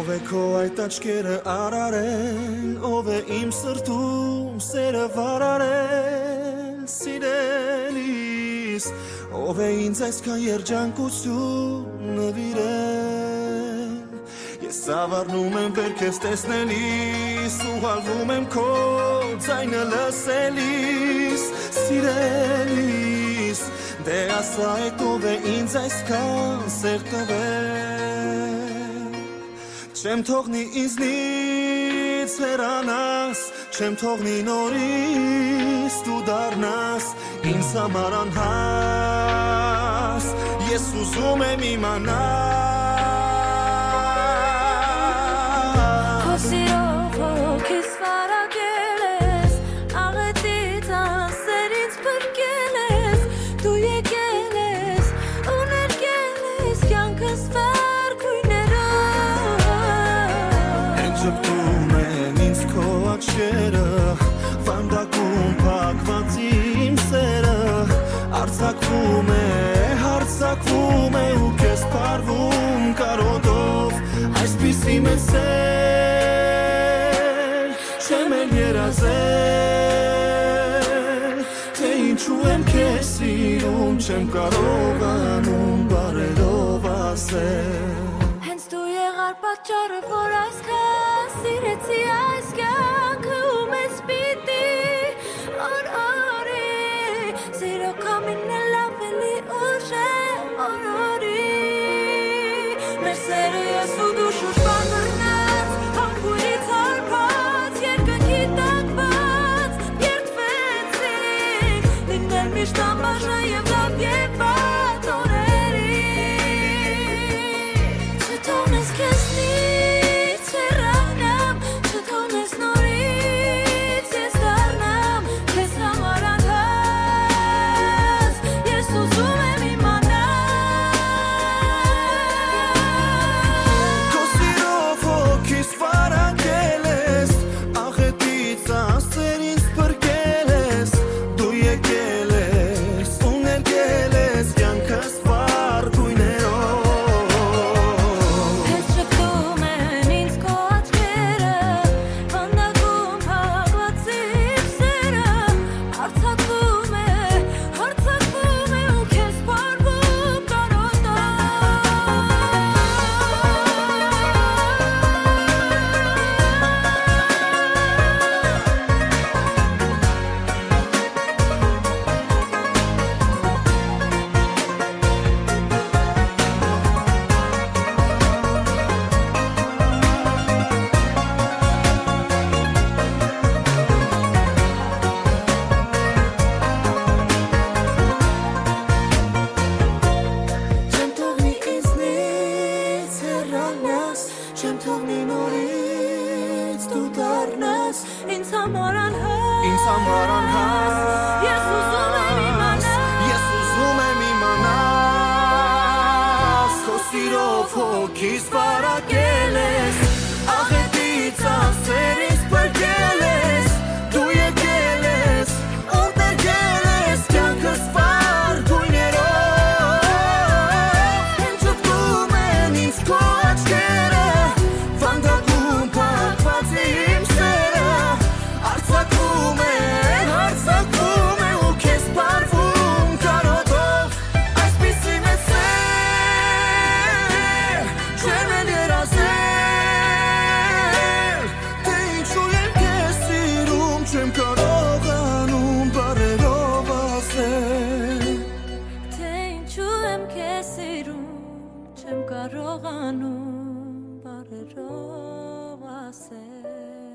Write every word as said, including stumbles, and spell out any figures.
Ով է քո այդ աչքերը արարել, ով է իմ սրտում սերը վարարել, սիրելիս, ով է ինձ այսքան երջանկություն նվիրել, ես ավառնում եմ վեր քեզ տեսնելիս, ուղղալվում եմ քո ձայնը լսելիս, սիրելիս, դե ասա այդ ով է ինձ այսքան սեր տվել, չեմ թողնի ինձնից հեռանաս, չեմ թողնի նորից դու դառնաս ինձ համար անհաս, ես ուզում եմ իմանալ Քո սիրով հոգիս վարակել ես, աղետից անսեր ինձ փրկել ես, դու եկել ես ու ներկել ես կյանքս Շպտում են ինձ քո աչքերը, վանդակում փակված իմ սերը, արձակվում է, հարցակվում է ու քեզ փարվում կարոտով, այսպիսի մեծ սեր, չեմ էլ երազել, թե ինչու եմ քեզ սիրում, չեմ կարողանում բառերով ասել Պատճառը, որ այսքան սիրեցի այս կյանքը ու մեզ պիտի օրորի Սիրո կամինը լավելի ուժ է օրորի Մեր սերը ես ու դու շուշ բանրնած Հանգույրից հարբած, երկնքի տակված Երդվեցինք, լինել միշտ անբաժան և լավ և վատ օրերի Չթողնես քեզ Չեմ կարողանում բառերով ասել